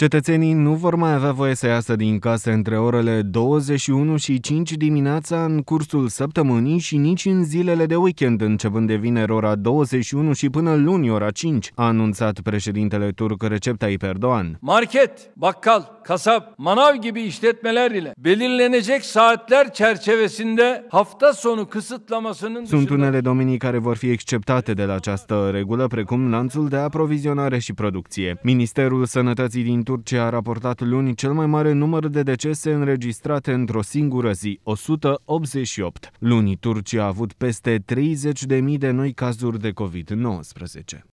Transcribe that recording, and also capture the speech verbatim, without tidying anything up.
Cetățenii nu vor mai avea voie să iasă din case între orele douăzeci și unu și cinci dimineața în cursul săptămânii și nici în zilele de weekend, începând de vineri ora douăzeci și unu și până luni ora cinci, a anunțat președintele turc Recep Tayyip Erdoğan. Market, bakkal, kasap, manav gibi işletmeler ile belirlenecek saatler çerçevesinde hafta sonu kısıtlamasının Sunt dışında... unele domenii care vor fi exceptate de la această regulă, precum lanțul de aprovizionare și producție. Ministerul Sănătății din Turcia a raportat luni cel mai mare număr de decese înregistrate într-o singură zi, o sută optzeci și opt. Luni, Turcia a avut peste treizeci de mii de noi cazuri de covid nouăsprezece.